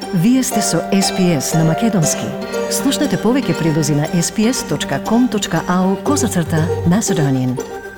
Вие сте со SPS на Македонски. Слушнете повеќе прилози на sps.com.au/Macedonian.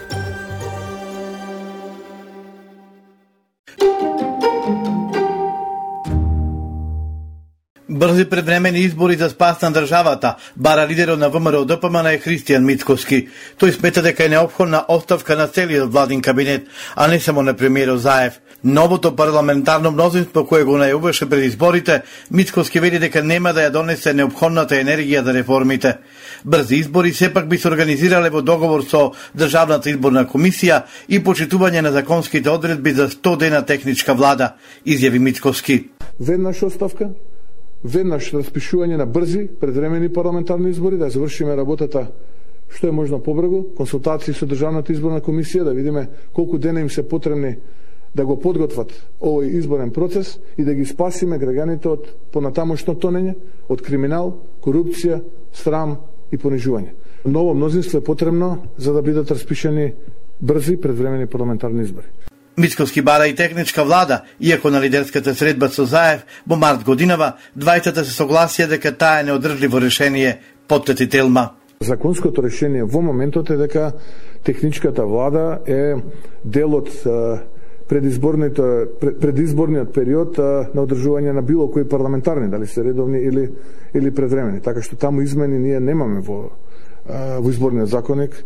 Брзи предвремени избори за спас на државата, бара лидерот на ВМРО ДПМН е Христијан Мицкоски. Тој смета дека е неопходна оставка на целиот владин кабинет, а не само на премиерот Заев. Новото парламентарно мнозинство кое го најавуваше пред изборите, Мицкоски вели дека нема да ја донесе неопходната енергија за реформите. Брзи избори сепак би се организирале во договор со Државната изборна комисија и почитување на законските одредби за 100 дена техничка влада, изјави Мицкоски. Веднаш оставка, веднаш распишување на брзи предвремени парламентарни избори, да завршиме работата што е можно побрзо, консултации со Државната изборна комисија, да видиме колку дена им се потребни да го подготват овој изборен процес и да ги спасиме граѓаните од понатамошно тонење, од криминал, корупција, срам и понижување. Ново мнозинство е потребно за да бидат распишани брзи предвремени парламентарни избори. Мицкоски бара и техничка влада, иако на лидерската средба со Заев во март годинава, двајцата се согласија дека таа е неодржливо решение, поттети Телма. Законското решение во моментот е дека техничката влада е дел од предизборниот период на одржување на било кои парламентарни, дали се редовни или предвремени. Така што таму измени ние немаме во изборниот законник.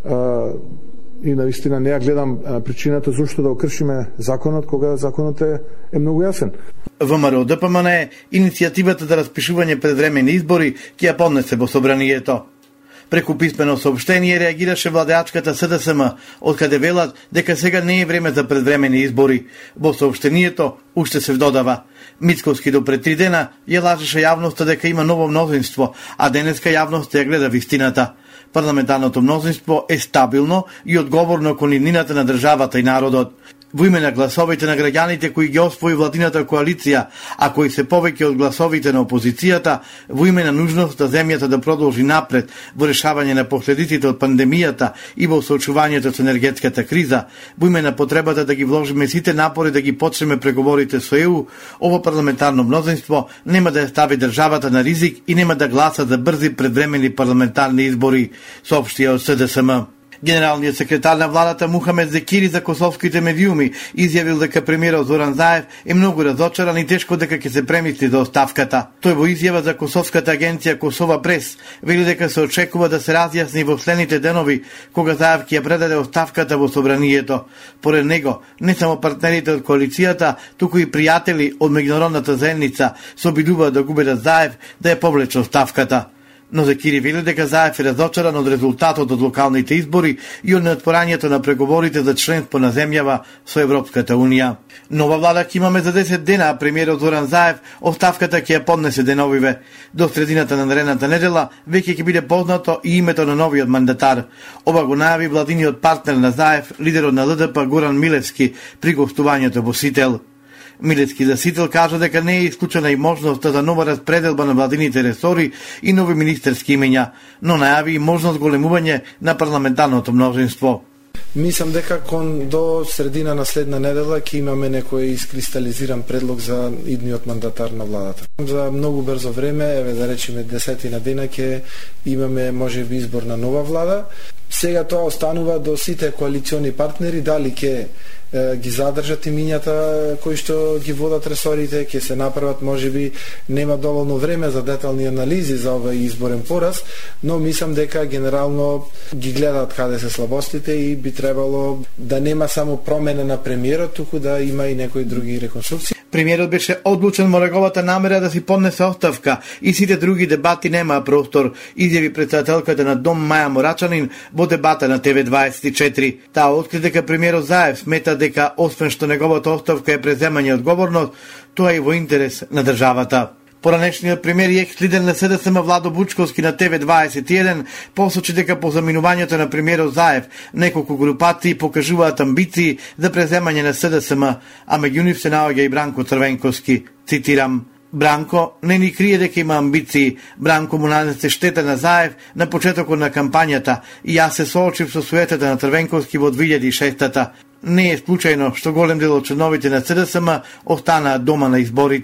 И наистина не ја гледам причината зашто да окршиме законот, кога законот е многу јасен. ВМРО ДПМН иницијативата за распишување предвремени избори ќе ја поднесе во собранието. Преку писмено соопштение реагираше владеачката СДСМ, откаде велат дека сега не е време за предвремени избори. Во соопштението уште се додава: Мицкоски до пред 3 дена ја лажеше јавноста дека има ново мнозинство, а денеска јавноста ја гледа вистината. Парламентарното мнозинство е стабилно и одговорно кон иднината на државата и народот. Во име на гласовите на граѓаните кои ги освои владината коалиција, а кои се повеќе од гласовите на опозицијата, во име на нужноста земјата да продолжи напред во решавање на последиците од пандемијата и во соочувањето со енергетската криза, во име на потребата да ги вложиме сите напори да ги почнеме преговорите со ЕУ, ово парламентарно мнозинство нема да ја стави државата на ризик и нема да гласа за брзи предвремени парламентарни избори, соопштија од СДСМ. Генералниот секретар на владата Мухамед Зекири за косовските медиуми изјавил дека премиерот Зоран Заев е многу разочаран и тешко дека ќе се премисли за оставката. Тој во изјава за косовската агенција Косова Прес вели дека се очекува да се разјасни во следните денови кога Заев ќе ја предаде оставката во собранието. Поред него, не само партнерите од коалицијата, туку и пријатели од меѓународната заедница се обидуваат да го убедат Заев да ја повлече оставката. Но Зекири вели дека Заев е разочаран од резултатот од локалните избори и од неотворањето на преговорите за членство на земјава со Европската Унија. Нова влада ќе имаме за 10 дена, а премиерот Зоран Заев оставката ќе ја поднесе деновиве. До средината на наредната недела веќе ќе биде познато и името на новиот мандатар. Ова го најави владиниот партнер на Заев, лидерот на ЛДП Горан Милевски, при гостувањето во Сител. Милевски за Сител кажа дека не е исклучена и можноста за нова распределба на владините ресори и нови министерски имења, но најави и можност големување на парламентарното мнозинство. Мислам дека до средина на следна недела ќе имаме некој искристализиран предлог за идниот мандатар на владата. За многу брзо време, да речеме 10 дена, ќе имаме можеби избор на нова влада. Сега тоа останува до сите коалициони партнери, дали ќе ги задржат имињата кои што ги водат ресорите, ќе се направат, можеби нема доволно време за детални анализи за овој изборен пораз, но мислам дека генерално ги гледаат каде се слабостите и би требало да нема само промена на премиерот, туку да има и некои други реконструкции. Премиерот беше одлучен во неговата намера да си поднесе оставка и сите други дебати немаа простор, изјави претседателката на Дом Маја Морачанин во дебата на ТВ24. Таа откри дека премиерот Заев смета дека освен што неговата оставка е преземање одговорност, тоа е и во интерес на државата. Поранешниот премиер и екс-лидер на СДСМ Владо Бучковски на ТВ21 посочи дека по заминувањето на премиерот Заев неколку групации покажуваат амбиции за преземање на СДСМ, а меѓу нив се наоѓа и Бранко Црвенковски. Цитирам: Бранко не ни крие дека има амбиции. Бранко му нанесе штета на Заев на почетокот на кампањата и јас се соочив со суетата на Црвенковски во 2006-та. Не е случајно што голем дел од членовите на СДСМ останаа дома на изборите.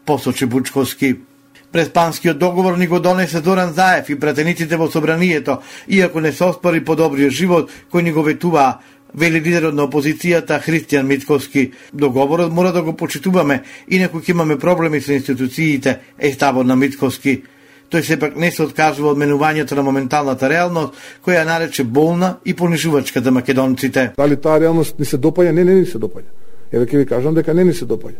посочи Бучковски. Преспанскиот договор ни го донесе Зоран Заев и пратениците во собранието, иако не се оспари подобриот живот кој ни го ветуваа, вели лидерот на опозицијата Христијан Мицковски. Договорот мора да го почитуваме, инаку ќе имаме проблеми со институциите, е ставот на Мицковски. Тој сепак не се откажува од менувањето на моменталната реалност, која нарече болна и понижувачка за македонците. Дали таа реалност ни се допаѓа? Не ни се допаѓа. Еве ќе ви кажам дека не ни се допаѓа.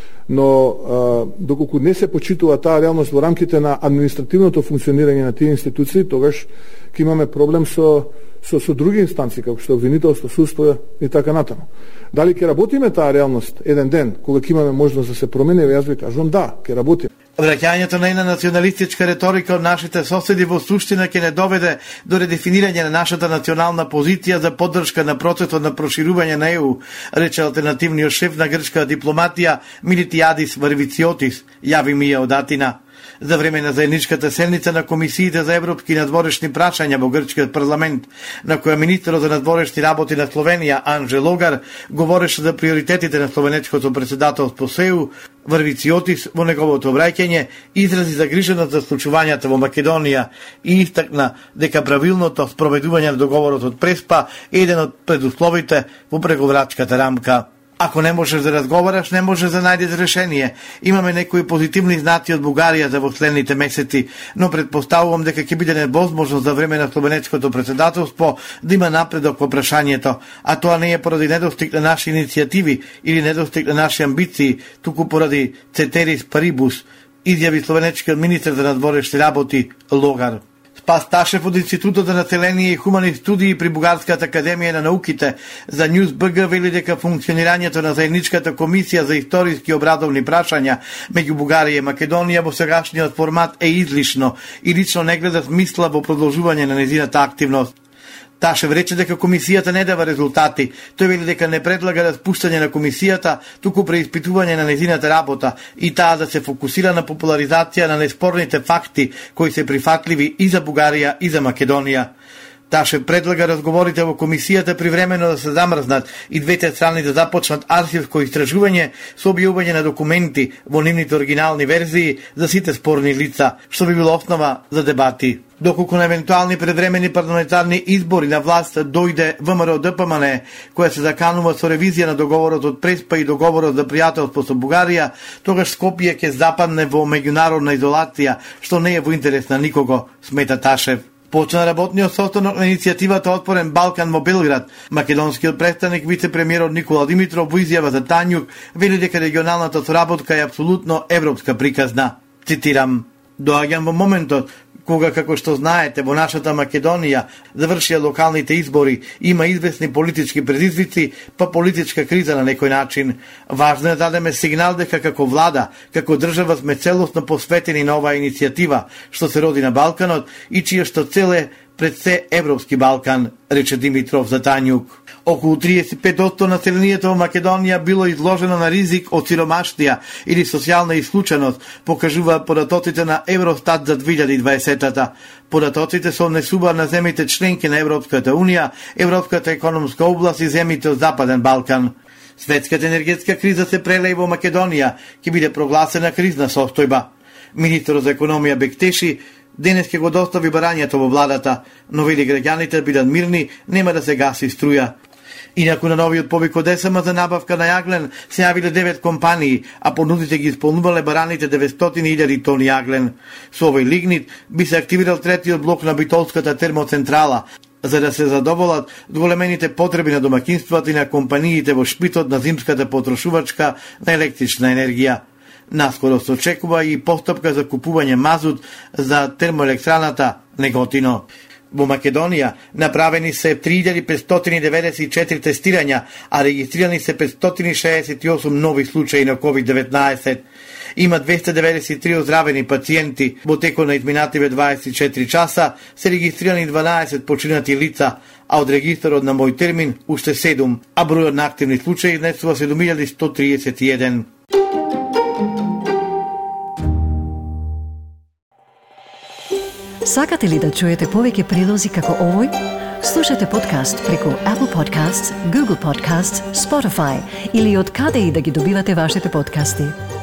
Но доколку не се почитува таа реалност во рамките на административното функционирање на тие институции, тогаш ќе имаме проблем со други инстанции, како што обвинителство, судство и така натаму. Дали ќе работиме таа реалност еден ден, кога ќе имаме можност да се промени, јас ви кажувам да, ќе работиме. Враќањето на една националистичка реторика од нашите соседи во суштина ќе не доведе до редефинирање на нашата национална позиција за поддршка на процесот на проширување на ЕУ, рече алтернативниот шеф на грчка дипломатија Милитиадис Варвициотис, јави Мија од Атина. За време на заедничката седница на комисиите за европски надворешни прашања во грчкиот парламент, на која министерот за надворешни работи на Словенија Анже Логар говореше за приоритетите на словенечкото председателство со ЕУ, Варвициотис во неговото обраќање изрази загриженост за случувањата во Македонија и истакна дека правилното спроведување на договорот од Преспа е еден од предусловите во преговарачката рамка. Ако не можеш да разговараш, не можеш да најдеш решение. Имаме некои позитивни знаци од Бугарија за во следните месеци, но предпоставувам дека ќе биде невозможно за време на словенечкото председателство да има напредок во прашањето, а тоа не е поради недостиг на наши иницијативи или недостиг на наши амбиции, туку поради ceteris paribus, изјави словенечкиот министер за надворешни работи Логар. Спас Ташев од Институтот за население и хумани студии при Бугарската академија на науките за News BG вели дека функционирањето на заедничката комисија за историски обрадовни прашања меѓу Бугарија и Македонија во сегашниот формат е излишно и лично не гледа смисла во продолжување на незината активност. Ташев рече дека комисијата не дава резултати. Тој вели дека не предлага распуштање на комисијата, туку преиспитување на незината работа и таа да се фокусира на популаризација на неспорните факти кои се прифатливи и за Бугарија и за Македонија. Ташев предлага разговорите во комисијата привремено да се замрзнат и двете страни да започнат архивско истражување со објавување на документи во нивните оригинални верзии за сите спорни лица, што би било основа за дебати. Доколку на евентуални предвремени парламентарни избори на власт дојде ВМРО ДПМН, која се заканува со ревизија на договорот од Преспа и договорот за пријателство со Бугарија, тогаш Скопје ќе западне во меѓународна изолација, што не е во интерес на никого, смета Ташев. Почна работниот состанок на иницијативата Отворен Балкан во Белград. Македонскиот представник вице-премиерот Никола Димитров во изјава за Тањук вели дека регионалната соработка е апсолутно европска приказна. Цитирам: "Доаѓам во моментот кога, како што знаете, во нашата Македонија завршија локалните избори, има известни политички предизвици, па политичка криза на некој начин. Важно е да дадеме сигнал дека како влада, како држава сме целосно посветени на оваа иницијатива, што се роди на Балканот и чија што цел е пред се Европски Балкан, рече Димитров за Тањук. Околу 35% населението во Македонија било изложено на ризик од сиромаштија или социјална исклученост, покажува податоците на Евростат за 2020-та. Податоците се однесува на земите членки на Европската Унија, Европската економска област и земите од Западен Балкан. Светската енергетска криза се прелеј во Македонија, ќе биде прогласена кризна состојба. Министерот за економија Бектеши денес ќе го достави барањето во владата, но вели граѓаните бидат мирни, нема да се гаси струја. Инаку на новиот повик од СМ за набавка на јаглен се јавиле 9 компании, а понудите ги исполнувале бараните 900.000 тони јаглен. Со овој лигнит би се активирал третиот блок на Битолската термоцентрала, за да се задоволат големените потреби на домакинствата и на компаниите во шпитот на зимската потрошувачка на електрична енергија. Наскоро се очекува и постапка за купување мазут за термоелектраната Неготино. Во Македонија направени се 3594 тестирања, а регистрирани се 568 нови случаи на COVID-19. Има 293 оздравени пациенти. Во текот на изминативе 24 часа се регистрирани 12 починати лица, а од регистарот на Мој термин уште 7, а бројот на активни случаи изнесува 7131. Сакате ли да чуете повеќе прилози како овој? Слушате подкаст преку Apple Podcasts, Google Podcasts, Spotify или од каде и да ги добивате вашите подкасти.